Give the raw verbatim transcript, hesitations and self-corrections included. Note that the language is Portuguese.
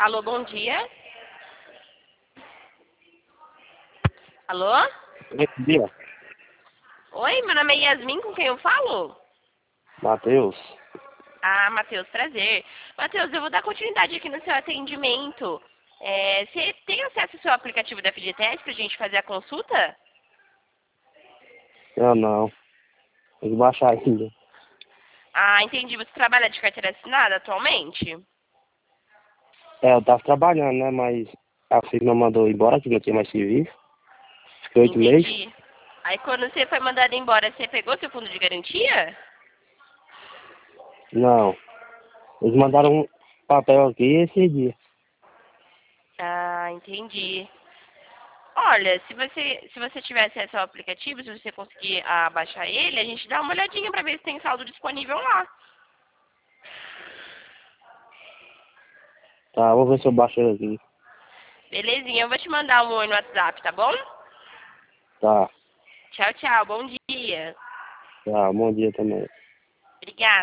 Alô, bom dia. Alô? Bom dia, Oi, meu nome é Yasmin, com quem eu falo? Matheus. Ah, Matheus, prazer. Matheus, eu vou dar continuidade aqui no seu atendimento. É, você tem acesso ao seu aplicativo da F G T S para a gente fazer a consulta? Eu não. Tem que baixar ainda. Ah, entendi. Você trabalha de carteira assinada atualmente? É, eu tava trabalhando, né? Mas a firma mandou embora, que não tinha mais serviço. Fiquei oito meses. Entendi. Aí quando você foi mandado embora, você pegou seu fundo de garantia? Não. Eles mandaram um papel aqui esse dia. Ah, entendi. Olha, se você, se você tiver acesso ao aplicativo, se você conseguir ah, baixar ele, a gente dá uma olhadinha para ver se tem saldo disponível lá. Tá, vou ver se eu baixo ele aqui. Belezinha, eu vou te mandar um oi no WhatsApp, tá bom? Tá, Tchau, tchau, bom dia. tá. Bom dia também. Obrigada.